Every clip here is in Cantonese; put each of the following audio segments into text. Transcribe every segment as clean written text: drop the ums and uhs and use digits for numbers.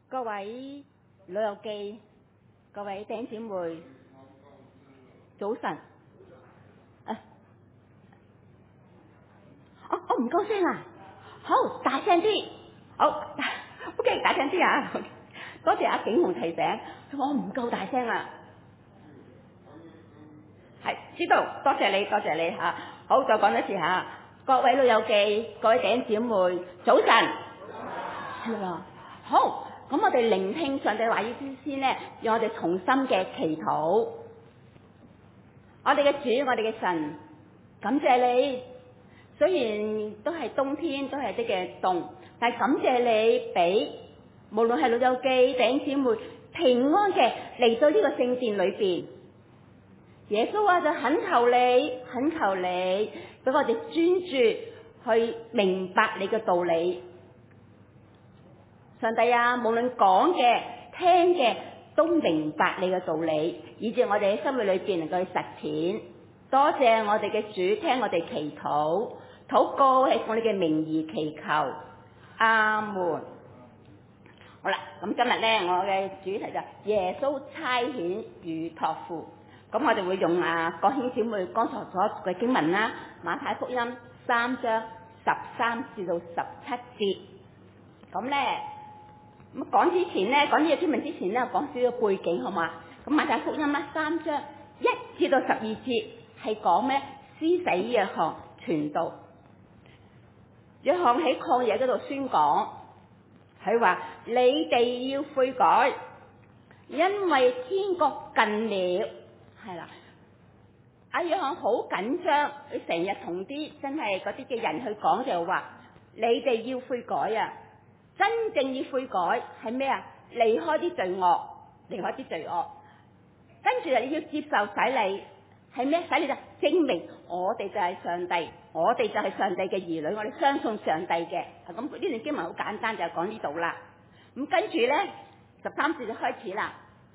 各位老友記，各位弟兄姊妹，早晨。我唔夠聲啊！好，大聲啲。好，OK， 大聲啲啊！多謝阿景紅提醒，佢話我唔夠大聲啊。係，知道，多謝你，多謝你嚇。好，再講一次嚇。各位老友記，各位弟兄姊妹，早晨。係啦。好，咁我哋聆聽上帝話語之先呢，讓我哋重新嘅祈禱。我哋嘅主，我哋嘅神，感謝你。雖然都係冬天，都係啲嘅凍，但係感謝你俾無論係老友記弟兄姊妹平安嘅嚟到呢個聖殿裏邊。耶穌啊，就懇求你俾我哋專注去明白你嘅道理。上帝啊，無論講嘅聽嘅都明白你嘅道理，以致我哋喺生活裏邊能夠去實踐。多謝我哋嘅主，聽我哋祈禱，禱告係奉你嘅名義祈求，阿門。好啦，咁今日呢，我嘅主題就係耶穌差遣與託付。咁我哋會用國兄小妹剛才所讀嘅經文啦，馬太福音3章13至到17節。咁呢，咁講之前呢，講呢個經文之前呢，講少少背景好嘛？咁馬太福音啦3章1至到12節係講咩？施洗約翰傳道。約翰喺曠野嗰度宣講，佢話你哋要悔改，因為天國近了。係啦，阿約翰好緊張，佢成日同啲真係嗰啲嘅人去講就話，你哋要悔改啊！真正要悔改係咩啊？離開啲罪惡，離開啲罪惡，跟住你要接受洗禮，係咩？洗禮就證明我哋就係上帝，我哋就係上帝嘅兒女，我哋相信上帝嘅。咁呢段經文好簡單，就講呢度啦。咁跟住呢，13節就開始啦。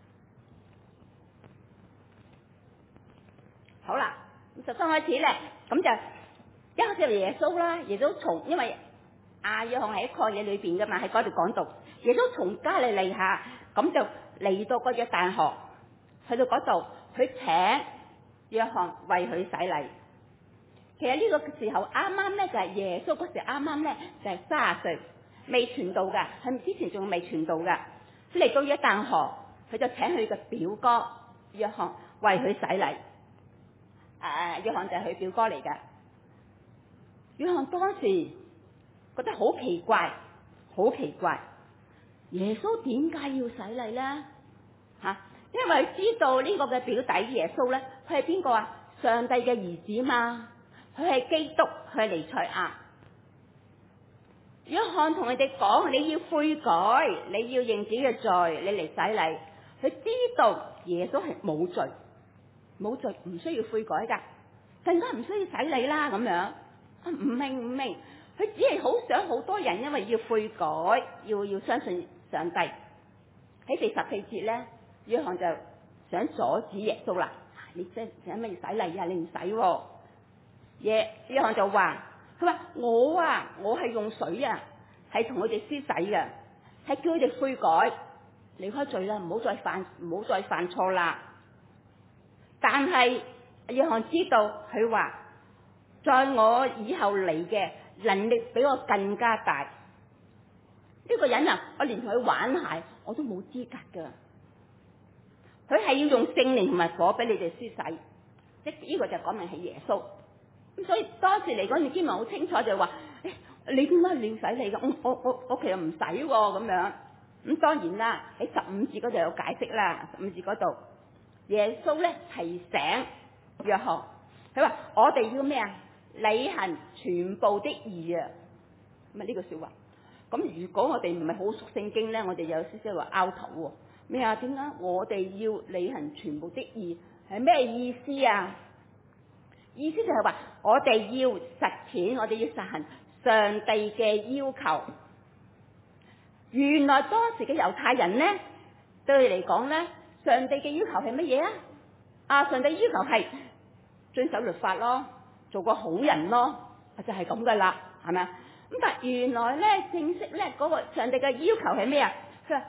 好啦，咁13開始咧，咁就一開始係耶穌啦。耶穌因為約翰喺曠野裏邊噶嘛，喺嗰度講道。耶穌從加利利下，咁就嚟到個約旦河，去到嗰度，佢請約翰為佢洗禮。其實呢個時候啱啱咧就係耶穌嗰時啱啱咧就係30歲，未傳道噶，佢之前仲未傳道噶。佢嚟到約旦河，佢就請佢嘅表哥約翰為佢洗禮。約翰就係佢表哥嚟噶。約翰當時覺得好奇怪，好奇怪，耶穌點解要洗禮呢？因為知道呢個嘅表弟耶穌呢，佢係邊個啊？上帝嘅兒子嘛，佢係基督，佢係彌賽亞。約翰同佢哋講，你要悔改，你要認自己嘅罪，你嚟洗禮。佢知道耶穌係冇罪，冇罪唔需要悔改噶，更加唔需要洗禮啦咁樣。唔明，佢只係好想好多人因為要悔改，要相信上帝。喺第14節咧，約翰就想阻止耶穌啦。你使乜要洗禮啊？你唔使喎。約翰就話，佢話我係用水啊，係同佢哋施洗嘅，係叫佢哋悔改，離開罪啦，唔好再犯錯啦。但係約翰知道，佢話在我以後嚟嘅能力比我更加大。呢個人啊，我連同佢玩鞋我都冇資格噶。佢係要用聖靈同埋火俾你哋施洗，即呢個就講明係耶穌。咁所以當時嚟講，你經文好清楚就話，你點解要洗禮噶？我其實唔使咁樣。咁當然啦，喺15節嗰度有解釋啦。15節嗰度，耶穌咧提醒約翰，佢話我哋要咩啊？履行全部的義啊！咁啊呢句說話。咁如果我哋唔係好熟聖經咧，我哋有少少話拗頭喎。咩啊？點解我哋要履行全部的義？係咩意思啊？意思就係話我哋要實踐，我哋要實行上帝嘅要求。原來當時嘅猶太人咧，對佢嚟講咧，上帝嘅要求係乜嘢啊？上帝要求係遵守律法咯，做個好人咯，就係咁噶啦，係咪啊？咁但係原來咧，正式咧嗰個上帝嘅要求係咩啊？佢話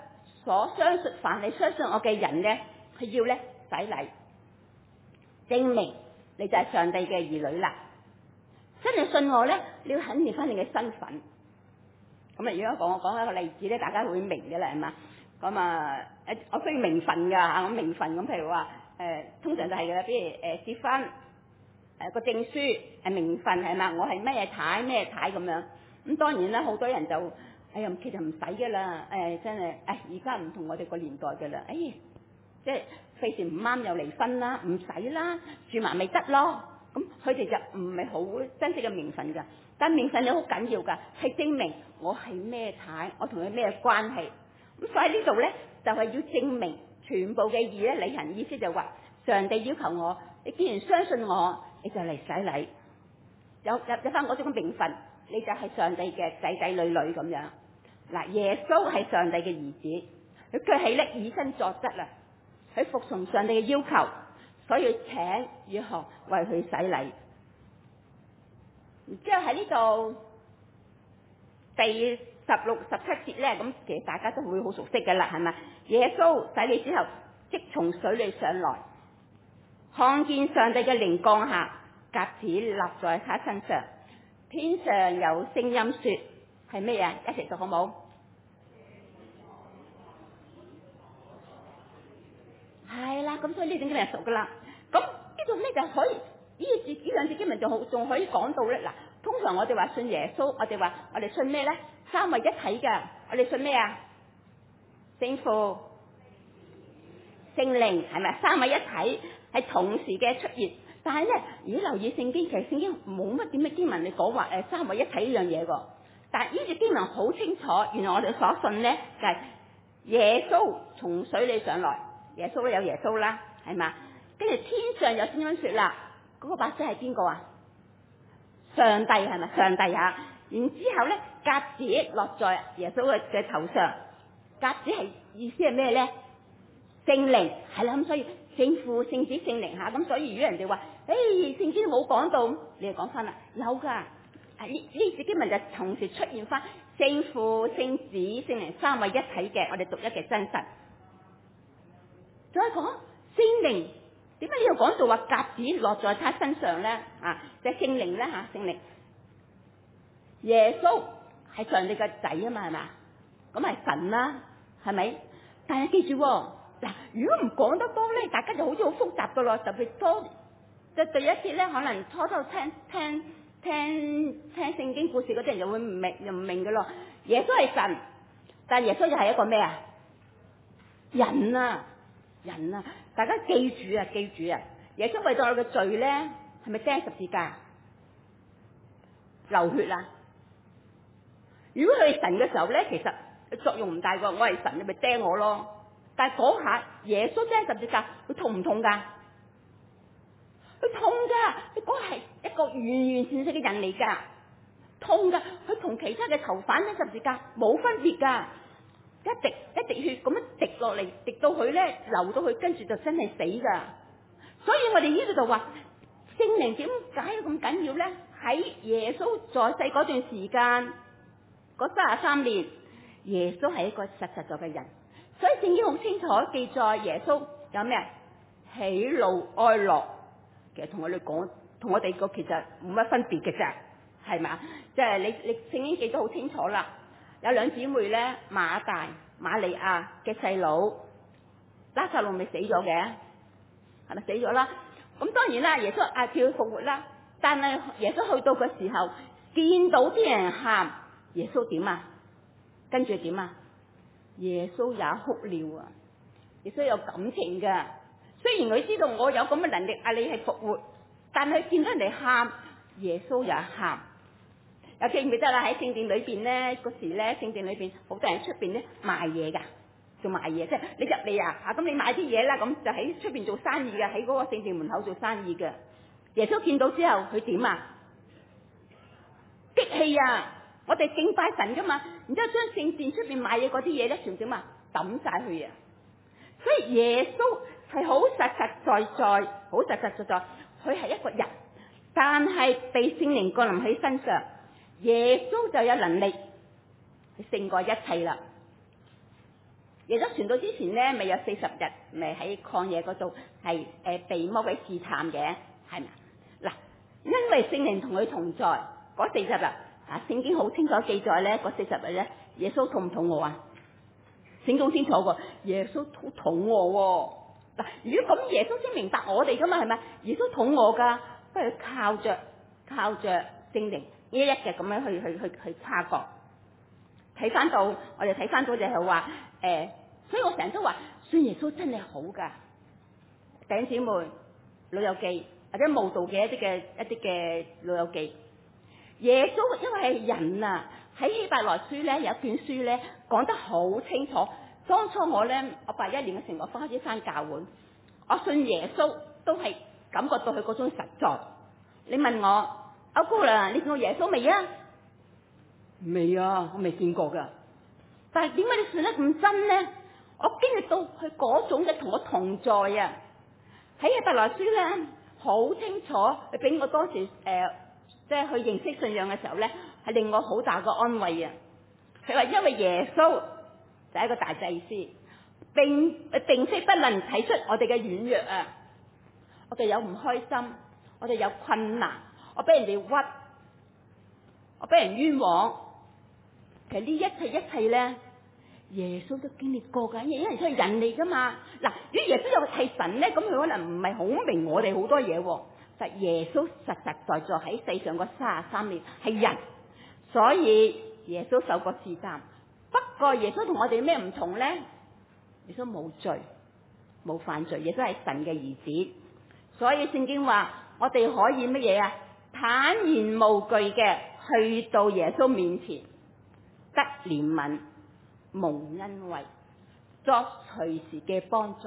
所相信，凡係相信我嘅人咧，佢要咧洗禮，證明你就係上帝嘅兒女啦。真係信我咧，你要肯定翻你嘅身份。咁啊，如果我講一個例子咧，大家會明嘅啦，係嘛？咁啊，我需要名分㗎嚇，咁名分咁，譬如話通常就係㗎啦，比如結婚個證書係名分係嘛？我係咩太咩太咁樣。咁當然啦，好多人就哎呀，其實唔使㗎啦，真係而家唔同我哋個年代㗎啦，即係費事唔啱又離婚啦，唔使啦，住埋咪得咯。咁佢哋就唔係好珍惜嘅名分㗎，但名分你好緊要㗎，係證明我係咩太，我同佢咩關係。咁所以呢度咧就係要證明全部嘅義咧履行，意思就話上帝要求我，你既然相信我，你就嚟洗禮，有翻我種名分，你就係上帝嘅仔仔女女咁樣。嗱，耶穌係上帝嘅兒子，佢係咧以身作則啦，佢服從上帝嘅要求，所以請約翰為佢洗禮。然之後喺呢度第16、17節咧，咁其實大家都會好熟悉㗎啦，係咪？耶穌洗禮之後，即從水裏上來，看見上帝嘅靈降下，鴿子立在他身上，天上有聲音說：係咩啊？一齊讀好冇？係啦，咁所以呢段經文熟噶啦。咁呢度咧就可以呢兩節經文仲可以講到咧。嗱，通常我哋話信耶穌，我哋話我哋信咩咧？三位一體嘅，我哋信咩啊？聖父、聖靈，係咪？三位一體係同時嘅出現。但係咧，如果留意聖經，其實聖經冇乜點嘅經文你講話三位一體呢樣嘢㗎。但係呢節經文好清楚，原來我哋所信咧就係耶穌從水裏上來。耶穌咧有耶穌啦，係嘛？跟住天上有聲音說啦，嗰個把聲係邊個啊？上帝係咪？上帝啊！然之後咧，鴿子落在耶穌嘅頭上，鴿子係意思係咩咧？聖靈係啦，咁所以聖父、聖子、聖靈嚇，咁所以如果人哋話，聖經冇講到，你就講翻啦，有㗎。呢節經文就同時出現翻聖父、聖子、聖靈三位一體嘅，我哋獨一嘅真神。再講聖靈，點解呢度講到話鴿子落在他身上咧？就係聖靈咧嚇，聖靈耶穌係上帝嘅仔啊嘛，係嘛？咁係神啦，係咪？但係記住嗱，如果唔講得多咧，大家就好似好複雜噶咯。特別多就第一次咧，可能初聽聖經故事嗰啲人就會唔明噶咯。耶穌係神，但係耶穌又係一個咩啊？人啊！大家記住啊！耶穌為咗我嘅罪咧，係咪釘十字架流血啊？如果佢係神嘅時候咧，其實作用唔大㗎。我係神，你咪釘我咯。但係嗰下耶穌釘十字架，佢痛唔痛㗎？佢痛㗎！佢嗰係一個完全嘅人嚟㗎，痛㗎！佢同其他嘅囚犯釘十字架冇分別㗎。一滴血咁樣滴落嚟，滴到佢咧流到佢，跟住就真係死噶。所以我哋呢度就話聖靈點解咁緊要咧？喺耶穌在世嗰段時間，嗰33年，耶穌係一個實在嘅人。所以聖經好清楚記載耶穌有咩喜怒哀樂，其實同我哋講，同我哋個其實冇乜分別嘅啫，係嘛？即係你聖經記得好清楚啦。有兩姊妹咧，馬大、瑪利亞嘅細佬拉撒路咪死咗嘅，係咪死咗啦？咁當然啦，耶穌叫佢復活啦。但係耶穌去到嘅時候，見到啲人喊，耶穌點啊？跟住點啊？耶穌也哭了啊！耶穌有感情㗎。雖然佢知道我有咁嘅能力，你係復活，但係見到人哋喊，耶穌也喊。有記唔記得啦？喺聖殿裏邊咧，嗰時咧聖殿裏邊好多人出邊咧賣嘢噶，做賣嘢，即係你入嚟咁你買啲嘢啦，咁就喺出邊做生意嘅，喺嗰個聖殿門口做生意嘅。耶穌見到之後，佢點啊？激氣啊！我哋敬拜神噶嘛，然之後將聖殿出邊買嘢嗰啲嘢咧，全點啊抌晒去啊！所以耶穌係好實實在在，好實實在在，佢係一個人，但係被聖靈降臨喺身上。耶穌就有能力去勝過一切啦。 耶穌傳道之前咧，咪有40日，咪喺曠野嗰度係被魔鬼試探嘅，係咪？嗱，因為聖靈同佢同在嗰40日啊，聖經好清楚記載咧，嗰40日咧，耶穌肚唔肚餓啊？聖經清楚喎，耶穌好肚餓喎。嗱，如果咁耶穌先明白我哋噶嘛，係咪？耶穌肚餓噶，不如靠着聖靈一一嘅咁樣去察覺。睇翻到我哋睇翻到就係話所以我成日都話信耶穌真係好噶。弟兄姊妹，老友記或者慕道嘅一啲嘅老友記，耶穌因為係人啊，喺希伯來書咧有一卷書咧講得好清楚。當初我81年嘅時候，我開始翻教會，我信耶穌都係感覺到佢嗰種實在。你問我阿姑娘，你見過耶穌未啊？未啊，我未見過噶。但係點解你信得咁真呢？我經歷到佢嗰種嘅同我同在啊！喺希伯來書咧，好清楚，佢俾我當時即係去認識信仰嘅時候咧，係令我好大個安慰啊！佢話因為耶穌就係一個大祭司，並非不能睇出我哋嘅軟弱啊！我哋有唔開心，我哋有困難，我俾人哋屈，我俾人冤枉。其實呢一切咧，耶穌都經歷過噶，因為佢係人嚟噶嘛。嗱，如果耶穌又係神咧，咁佢可能唔係好明我哋好多嘢。但耶穌實實在在喺世上個33年係人，所以耶穌受過試探。不過耶穌同我哋咩唔同咧？耶穌冇罪，冇犯罪，耶穌係神嘅兒子。所以聖經話我哋可以乜嘢啊？坦然無懼嘅去到耶穌面前，得憐憫、蒙恩惠、作隨時嘅幫助。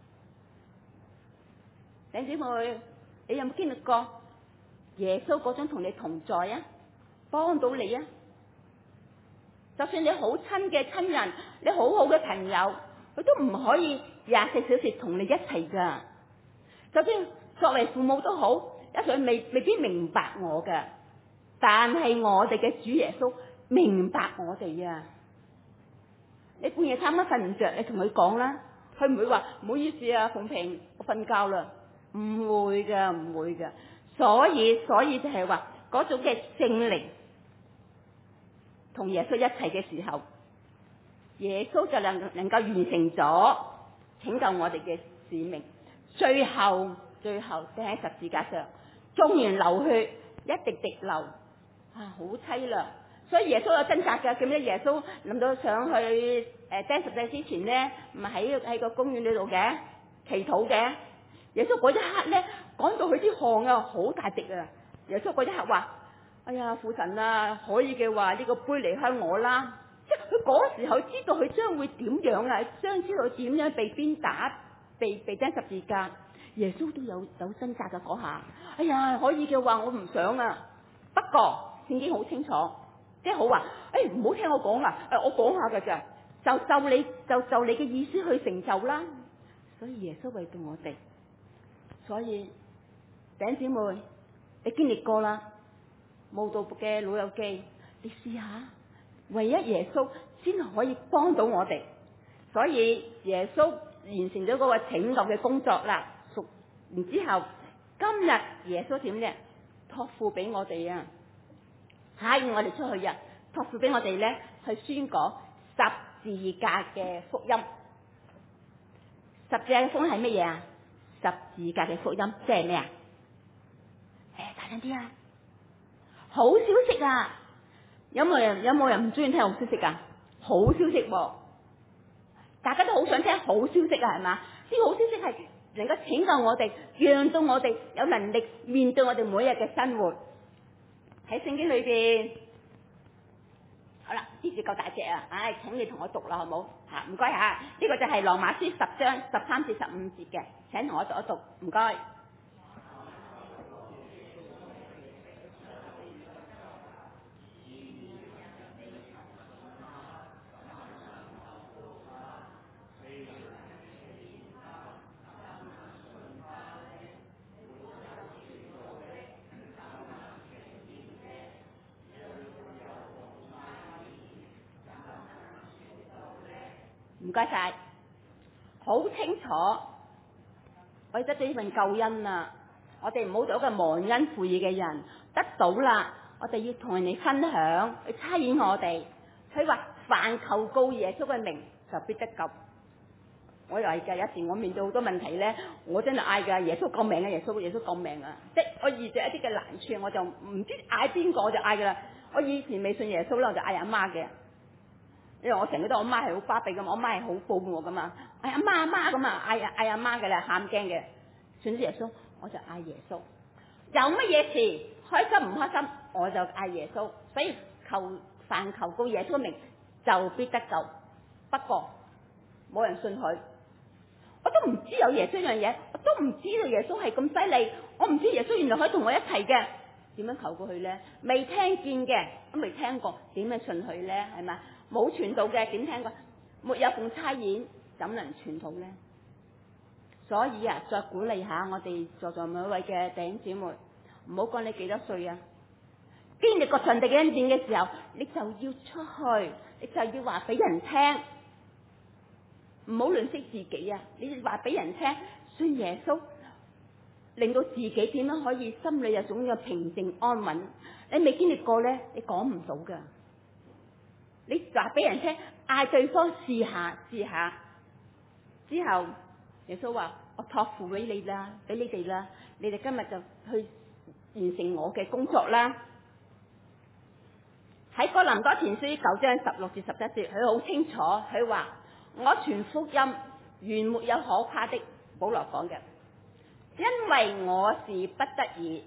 弟兄姊妹，你有冇經歷過耶穌嗰種同你同在啊？幫到你啊？就算你好親嘅親人，你好好嘅朋友，佢都唔可以24小時同你一齊噶。就算作為父母都好，有時佢未必明白我㗎，但係我哋嘅主耶穌明白我哋啊！你半夜3更瞓唔着，你同佢講啦，佢唔會話唔好意思啊，鳳萍，我瞓覺啦，唔會噶，唔會噶。所以就係話嗰種嘅聖靈同耶穌一齊嘅時候，耶穌就能夠完成咗拯救我哋嘅使命。最後釘喺十字架上，縱然流血，一滴滴流啊，好淒涼。所以耶穌有掙扎嘅，記唔記得耶穌諗到上去釘十字架之前咧，唔係喺個公園呢度嘅祈禱嘅。耶穌嗰一刻咧，講到佢啲汗啊，好大滴啊！耶穌嗰一刻話：哎呀，父神啊，可以嘅話呢個杯離開我啦！即係佢嗰時候知道佢將會點樣啊，將知道點樣被鞭打、被釘十字架。耶穌都有掙扎嘅嗰下。哎呀，可以嘅話我唔想啊。不過聖經好清楚。即係好話，唔好聽我講啊！我講下噶咋，就你嘅意思去成就啦。所以耶穌為到我哋，所以弟兄姊妹，你經歷過啦，慕道嘅老友記，你試下，唯一耶穌先可以幫到我哋。所以耶穌完成咗嗰個拯救嘅工作啦。然之後，今日耶穌點咧？託付俾我哋啊！下要我哋出去啊，託付俾我哋咧去宣講十字架嘅福音。十字架嘅福音係乜嘢啊？十字架嘅福音即係咩啊？大聲啲啊！好消息啊！有冇人唔中意聽好消息啊？好消息喎！大家都好想聽好消息啊，係嘛？呢個好消息係能夠拯救我哋，讓到我哋有能力面對我哋每日嘅生活。喺聖經裏邊，好啦，呢字夠大隻啊！請你同我讀啦，好冇？唔該吓，呢個就係羅馬書10章13至15節嘅，請同我讀一讀，唔該。 唔該晒，好清楚，我哋得到呢份救恩啦。我哋唔好做一個忘恩負義嘅人，得到啦，我哋要同人哋分享，去差遣我哋。佢話凡求告耶穌嘅名就必得救。我又係㗎，有時我面對好多問題咧，我真係嗌㗎，耶穌救命啊！耶穌救命啊！即係我遇着一啲嘅難處，我就唔知嗌邊個，我就嗌㗎啦。我以前未信耶穌咧，我就嗌阿媽嘅，因為我成日都我媽係好巴閉㗎嘛，我媽係好保護我㗎嘛。嗌阿媽咁啊，嗌阿媽㗎啦，喊驚嘅。信咗耶穌，我就嗌耶穌。有乜嘢事開心唔開心，我就嗌耶穌。所以凡求告耶穌嘅名就必得救。不過冇人信佢。我都唔知有耶穌呢樣嘢，我都唔知道耶穌係咁犀利，我唔知耶穌原來可以同我一齊嘅。點樣求過去呢？未聽見嘅，都未聽過，點樣信佢呢？係咪？冇傳道嘅，點聽過？沒有奉差遣，怎能傳道呢？所以啊，再鼓勵下我哋在座每一位嘅弟兄姊妹，唔好講你幾多歲啊，經歷過上帝嘅恩典嘅時候，你就要出去，你就要話俾人聽。唔好吝嗇自己啊！你話俾人聽，信耶穌，令到自己點樣可以心裏有種嘅平靜安穩。你未經歷過咧，你講唔到噶。你話俾人聽，嗌對方試下。之後耶穌話：我託付俾你啦，俾你哋啦，你哋今日就去完成我嘅工作啦。喺哥林多前書9章16至17節，佢好清楚，佢話。我傳福音原沒有可誇的，保羅講嘅，因為我是不得已。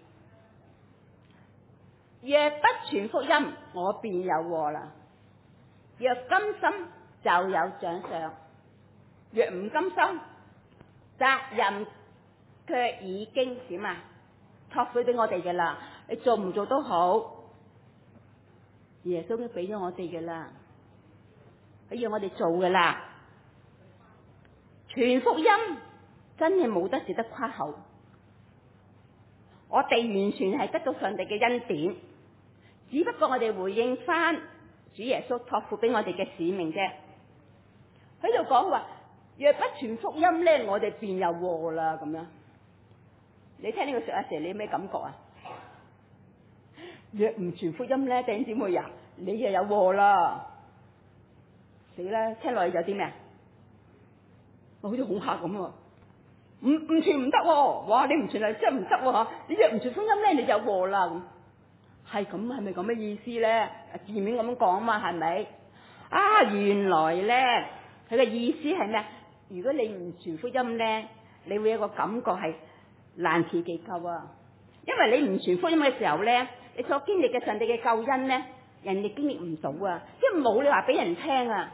若不傳福音，我便有禍啦。若甘心就有獎賞，若唔甘心，責任卻已經點啊？託付俾我哋嘅啦，你做唔做都好，耶穌都俾咗我哋嘅啦，佢要我哋做嘅啦。傳福音真係冇得值得誇口，我哋完全係得到上帝嘅恩典，只不過我哋回應翻主耶穌託付俾我哋嘅使命啫。喺度講話，若不傳福音咧，我哋便有禍啦咁樣。你聽呢個說話時，你有咩感覺啊？若唔傳福音咧，弟兄姊妹啊，你就有禍啦。死啦！聽落去有啲咩啊？好似恐嚇咁喎，唔傳唔得喎！哇，你唔傳係真係唔得喎！你若唔傳福音咧，你就禍啦咁。係咁，係咪咁嘅意思咧？字面咁講嘛，係咪？啊，原來咧，佢嘅意思係咩？如果你唔傳福音咧，你會有個感覺係難辭其咎啊！因為你唔傳福音嘅時候咧，你所經歷嘅上帝嘅救恩咧，人哋經歷唔到啊！因為冇你話俾人聽啊，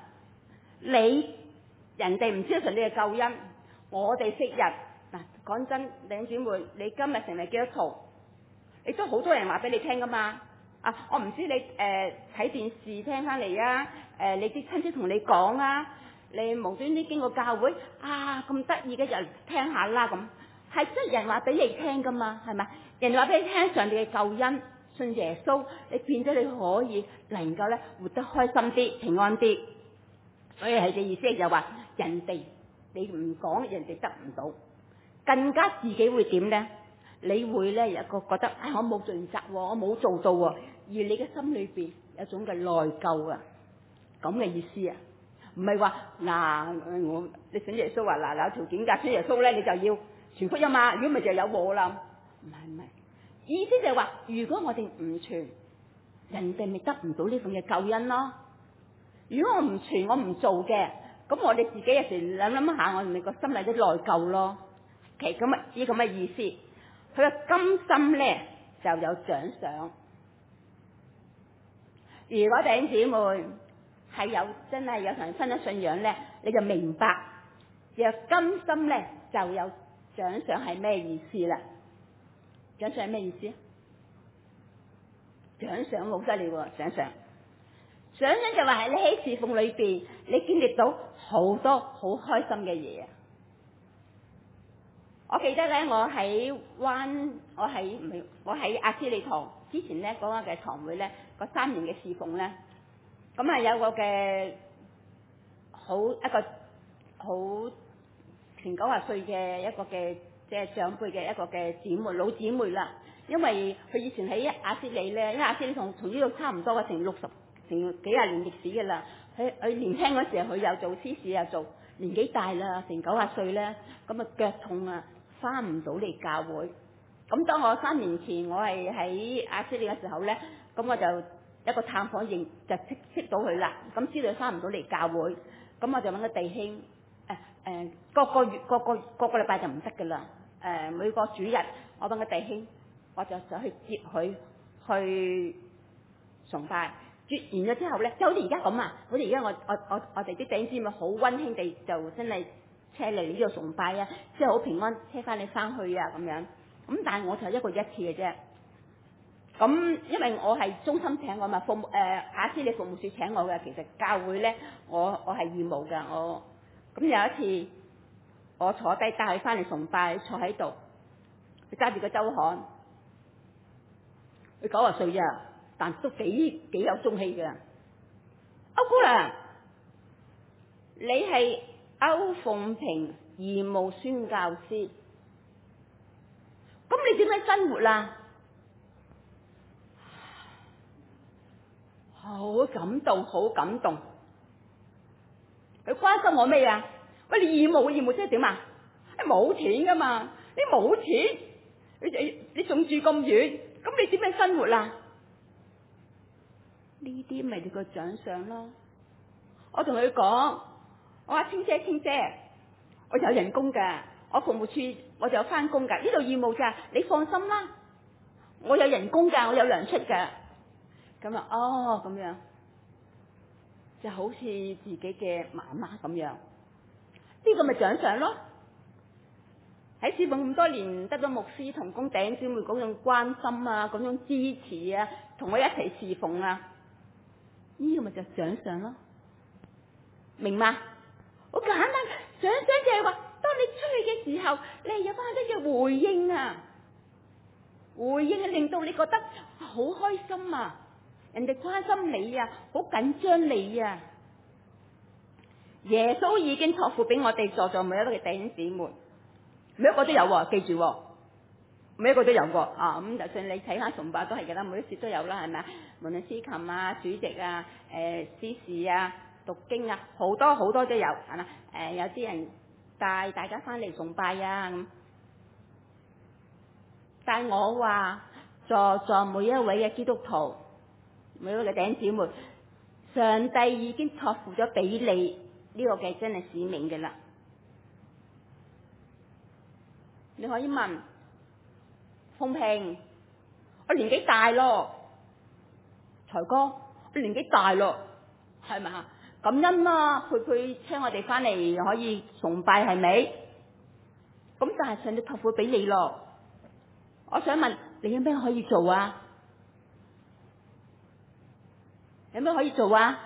人哋唔知道上帝嘅救恩，我哋昔日嗱，講真，弟兄姊妹，你今日成為基督徒，你都好多人話俾你聽噶嘛。啊，我唔知你睇電視聽翻嚟啊，你啲親戚同你講啊，你無端端經過教會啊，咁得意嘅人聽下啦咁，係真係人話俾你聽噶嘛，係咪？人話俾你聽上帝嘅救恩，信耶穌，你變咗你可以能夠咧活得開心啲、平安啲。所以係嘅意思就話，人哋你唔講，人哋得唔到，更加自己會點咧？你會咧有一個覺得，我冇盡責，我冇做到，而你嘅心裏邊有種嘅內疚啊，咁嘅意思啊，唔係話嗱你信耶穌話嗱有條件㗎，信耶穌咧你就要傳福音嘛，如果咪就有禍啦，唔係，意思就係話，如果我哋唔傳，人哋咪得唔到呢份嘅救恩咯。如果我唔傳，我唔做嘅，咁我哋自己有時諗下，我哋個心裏都內疚咯。其實咁啊，呢咁嘅意思，佢嘅甘心咧就有獎賞。如果弟兄姊妹係有真係有同新嘅信仰咧，你就明白，若甘心咧就有獎賞係咩意思啦？獎賞係咩意思？獎賞好犀利喎，獎賞。獎賞就話係你喺侍奉裏邊，你經歷到好多好開心嘅嘢啊！我記得咧，我喺亞斯利堂之前咧嗰個嘅堂會咧，嗰3年嘅侍奉咧，咁啊有個嘅一個好成90歲嘅一個嘅即係長輩嘅一個嘅姊妹老姊妹啦。因為佢以前喺亞斯理咧，因為亞斯理同呢度差唔多嘅，成幾廿年歷史嘅啦。佢年輕嗰時候佢又做司事又做，年紀大啦，成90歲咧，咁啊腳痛啊，翻唔到嚟教會。咁當我3年前我係喺亞斯理嘅時候咧，咁我就一個探訪營就識到佢啦。咁知道佢翻唔到嚟教會，咁我就揾個弟兄，個個禮拜就唔得噶啦。每個主日我揾個弟兄，我就想去接佢去崇拜。接完咗之後咧，就好似而家咁啊！好似而家我哋啲弟兄姊妹好溫馨地就真係車嚟呢度崇拜啊，即係好平安車翻你翻去啊咁樣。咁但係我就一個月1次嘅啫。咁因為我係中心請我嘛，亞斯理服務處請我嘅。其實教會咧，我係義務㗎。咁有一次我坐低帶佢翻嚟崇拜，坐喺度，佢揸住個周刊，佢90歲啊，但都幾有中氣嘅。歐姑娘，你係歐鳳萍義務宣教師，咁你點樣生活啊？好感動，好感動。佢關心我咩啊？喂，你義務即係點啊？你冇錢噶嘛？你冇錢，你仲住咁遠，咁你點樣生活啊？呢啲咪你個獎賞咯。我同佢講，我話青姐，我有人工噶，我服務處我就有翻工噶，呢度義務咋，你放心啦，我有人工噶，我有糧出噶。咁啊，哦，咁樣就好似自己嘅媽媽咁樣，呢個咪獎賞咯。喺侍奉咁多年，得到牧師同工弟兄姊妹嗰種關心啊，嗰種支持啊，同我一齊侍奉啊，呢個咪就獎賞咯，明嗎？好簡單，獎賞就係話，當你出去嘅時候，你係有翻一啲回應啊，回應係令到你覺得好開心啊，人哋關心你啊，好緊張你啊。耶穌已經託付俾我哋在座每一個嘅弟兄姊妹，每一個都有喎，記住喎，每一個都有喎啊！咁就算你睇下崇拜都係嘅啦，每一次都有啦，係咪啊？無論司琴啊、主席啊、司事啊、讀經啊，好多好多都有，係嘛？有啲人帶大家翻嚟崇拜啊咁。但係我話在座每一位嘅基督徒，每一位嘅弟兄姊妹，上帝已經託付咗俾你呢個嘅真係使命嘅啦。你可以問鳳萍，我年紀大咯，財哥，我年紀大咯，係咪啊？感恩啊，佢請我哋翻嚟可以崇拜，係咪？咁但係上帝託付俾你咯。我想問你有咩可以做啊？有咩可以做啊？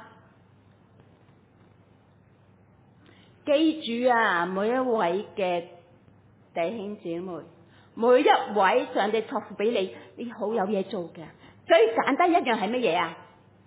記住啊，每一位嘅弟兄姊妹，每一位上帝託付俾你，你好有嘢做嘅。最簡單一樣係乜嘢啊？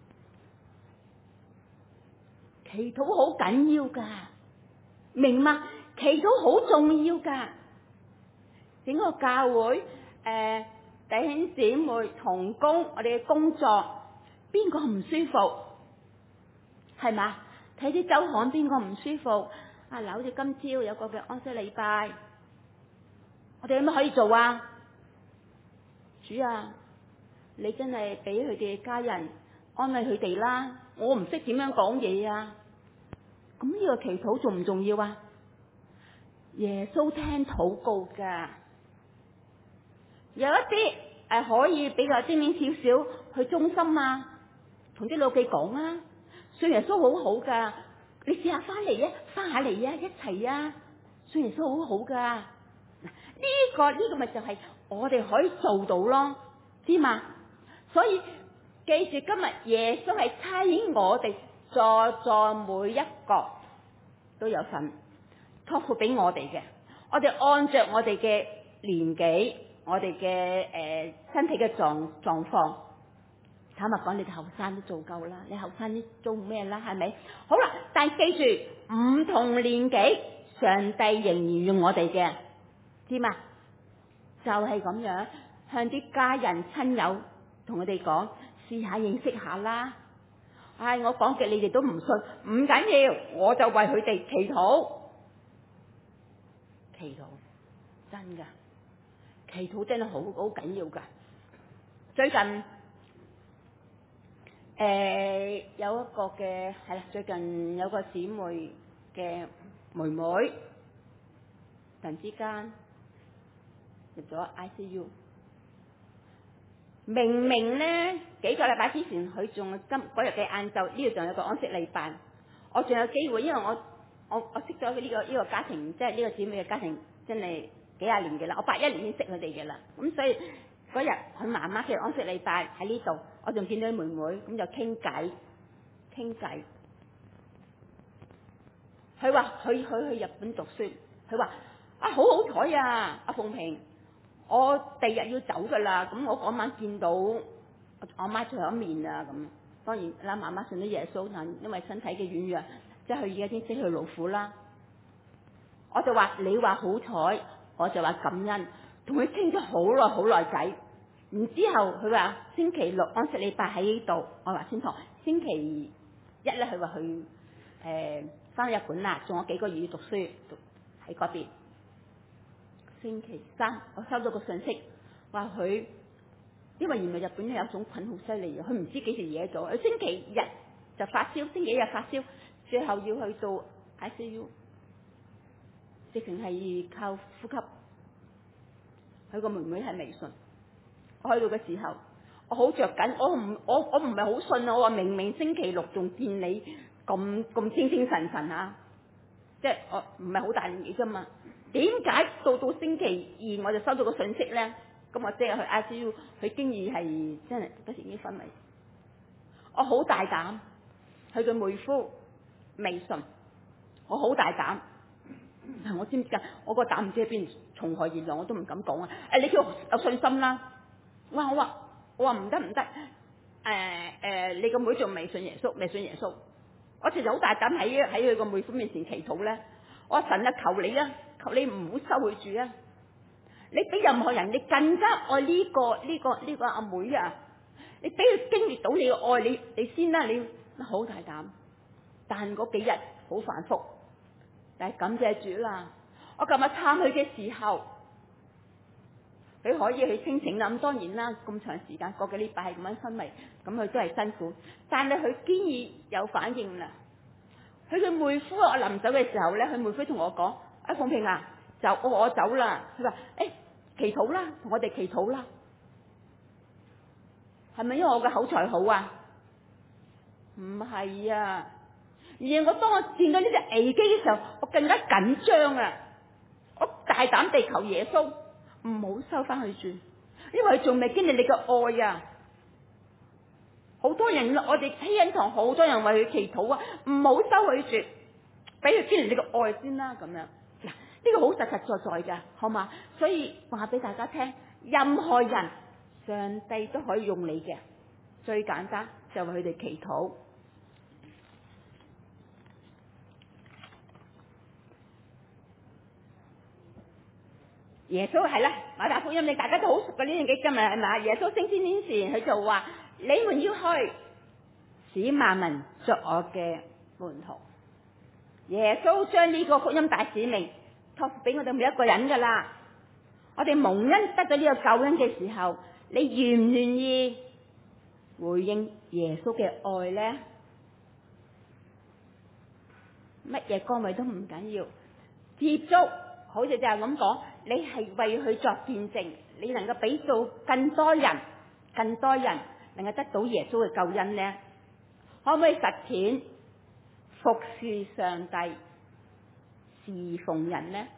祈禱好緊要噶，明嗎？祈禱好重要噶。整個教會弟兄姊妹同工，我哋嘅工作，邊個唔舒服？係嘛？睇啲周刊，邊個唔舒服？嗱，好似今朝有個嘅安息禮拜，我哋有乜可以做啊？主啊，你真係俾佢哋家人安慰佢哋啦。我唔識點樣講嘢啊。咁呢個祈禱重唔重要啊？耶穌聽禱告噶。有一啲可以比較正面少少去中心啊，同啲老記講啊，信耶穌好好噶，你試下翻嚟啊，翻下嚟啊，一齊啊，信耶穌好好噶。呢個咪就係我哋可以做到咯，知嘛？所以記住今日耶穌係差遣我哋在座每一個都有份託付俾我哋嘅，我哋按着我哋嘅年紀，我哋嘅身體嘅狀況， 坦白講，你哋後生都做夠啦，你後生啲做咩啦？係咪？好啦，但係記住，唔同年紀，上帝仍然用我哋嘅，知嘛？就係咁樣，向啲家人親友同佢哋講，試下認識下啦。唉，我講嘅你哋都唔信，唔緊要，我就為佢哋祈禱，祈禱真噶，祈禱真係好緊要噶。最近有一個嘅係啦，最近有個姊妹嘅妹妹突然之間入咗 ICU， 明明呢幾個禮拜之前佢仲嗰日嘅晏晝呢度仲有個安息禮拜，我仲有機會，因為我識咗呢個家庭，即係呢個姊妹嘅家庭真係幾廿年嘅啦，我81年已經識佢哋嘅啦，咁所以嗰日佢媽媽嘅安息禮拜喺呢度，我仲見到妹妹，咁就傾偈。佢話佢去日本讀書，佢話啊好好彩啊，阿鳳萍，我第日要走噶啦，咁我嗰晚見到我媽最後一面啊，咁當然啦，媽媽信咗耶穌，但因為身體嘅軟弱，即係佢而家已經失去老虎啦。我就話你話好彩，我就話感恩，同佢傾咗好耐仔。然之後佢話星期六安息禮拜喺呢度，我話先同星期一咧，佢話去翻日本啦，仲有幾個月要讀書喺嗰邊。星期三我收到個信息，話佢因為原來日本有一種菌好犀利嘅，佢唔知幾時惹咗，佢星期日就發燒，星期一日發燒，最後要去做 ICU， 直情係靠呼吸。佢個妹妹係微信。我去到嘅時候，我好着緊，我唔係好信啊！我話明明星期六仲見你咁精精神神啊，即係我唔係好大年紀啫嘛。點解到星期二我就收到個信息咧？咁我即係去 ICU， 佢經已係真係嗰時已經昏迷。我好大膽，佢嘅妹夫微信，我好大膽。我知唔知㗎？我個膽唔知喺邊，從何而來我都唔敢講啊！你叫我有信心啦。我話唔得，你個妹仲未信耶穌，我其實好大膽喺佢個妹夫面前祈禱咧。我話神啊，求你啊，求你唔好收佢住啊！你俾任何人，你更加愛呢個阿妹啊！你俾佢經歷到你嘅愛，你先啦，你好大膽。但嗰幾日好反覆，但係感謝主啦！我琴日探佢嘅時候，佢可以去清醒啦，咁當然啦，咁長時間個幾禮拜係咁樣昏迷，咁佢都係辛苦。但係佢經已有反應啦。佢嘅妹夫，我臨走嘅時候咧，佢妹夫同我講：阿鳳萍啊，我走啦。佢話：祈禱啦，同我哋祈禱啦。係咪因為我嘅口才好啊？唔係啊，而當我見到呢隻危機嘅時候，我更加緊張啊！我大膽地求耶穌，唔好收翻去住，因為佢仲未經歷你嘅愛啊！好多人，我哋希恩堂好多人為佢祈禱啊，唔好收佢住，俾佢經歷你嘅愛先啦。咁樣嗱，呢個好實實在在嘅，好嘛？所以話俾大家聽，任何人上帝都可以用你嘅，最簡單就為佢哋祈禱。耶穌係啦，馬太福音你大家都好熟嘅呢樣嘢，今日係咪？耶穌升天之前佢就話：你們要去，使萬民作我嘅門徒。耶穌將呢個福音大使命託付俾我哋每一個人噶啦。我哋蒙恩得到呢個救恩嘅時候，你願唔願意回應耶穌嘅愛呢？乜嘢崗位都唔緊要，接觸。好似就係咁講，你係為佢作見證，你能夠俾到更多人能夠得到耶穌嘅救恩呢？可唔可以實踐服侍上帝、侍奉人呢？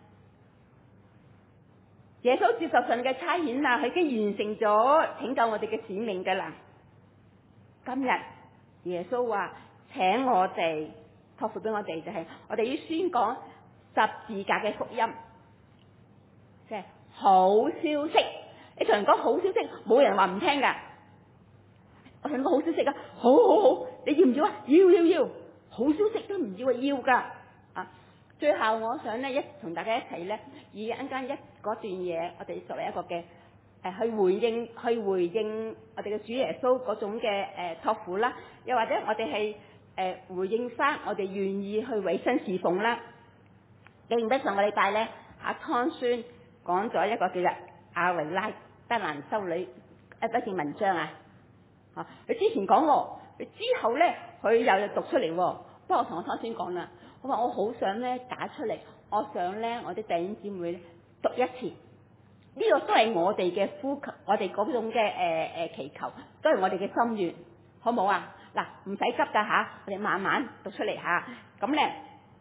耶穌接受神嘅差遣啦，佢已經完成咗拯救我哋嘅使命噶啦。今日耶穌話請我哋託付俾我哋，就係我哋要宣講十字架嘅福音，即係好消息。你同人講好消息，冇人話唔聽噶。 我聽個好消息啊，好好好，你要唔要啊？要，好消息都唔要啊，要㗎啊！最後我想咧同大家一齊咧，以一陣間嗰段嘢，我哋作為一個嘅去回應我哋嘅主耶穌嗰種嘅託付啦，又或者我哋係回應翻我哋願意去委身侍奉啦。記唔記得上個禮拜咧，阿湯孫講咗一個叫做亞維拉德蘭修女一篇文章啊。佢之前講喎，佢之後咧佢又讀出嚟喎。不過我同我湯孫講啦，我話我好想咧打出嚟，我想咧我啲弟兄姊妹咧讀一次。呢個都係我哋嘅呼求，我哋嗰種嘅祈求，都係我哋嘅心願，好冇啊？嗱，唔使急㗎嚇，我哋慢慢讀出嚟嚇。咁咧，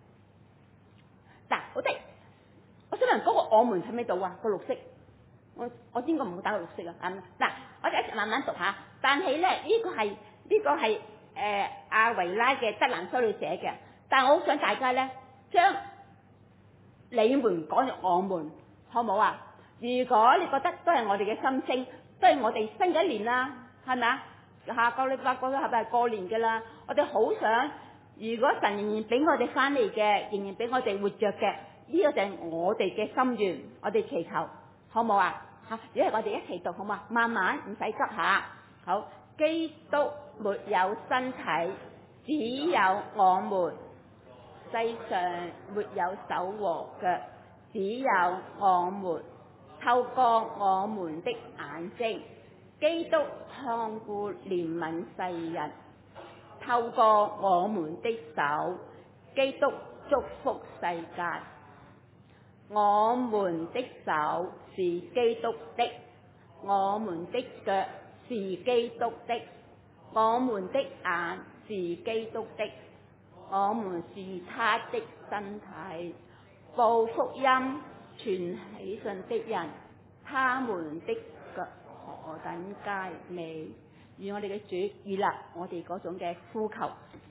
嗱，好的，我想問嗰個我們喺咩度啊？個綠色，我應該唔會打個綠色啊。嗱，我哋一齊慢慢讀下。但係咧，呢個係阿維拉嘅德蘭修女寫嘅，但係我好想大家咧將你們講入我們，好冇啊？如果你覺得都係我哋嘅心聲，都係我哋新嘅一年啦，係咪啊？下個禮拜過咗係咪過年嘅啦？我哋好想，如果神仍然俾我哋翻嚟嘅，仍然俾我哋活着嘅，呢個就係我哋嘅心願，我哋祈求，好冇啊？嚇，如果係我哋一齊讀好嘛？慢慢唔使急下。好，基督沒有身體，只有我們；世上沒有手和腳，只有我們。透過我們的眼睛，基督看顧憐憫世人；透過我們的手，基督祝福世界。我們的手是基督的，我們的腳是基督的，我們的眼是基督的，我們是他的身體。報福音傳喜信的人，他們的腳何等佳美！願我哋嘅主悅納我哋嗰種嘅呼求，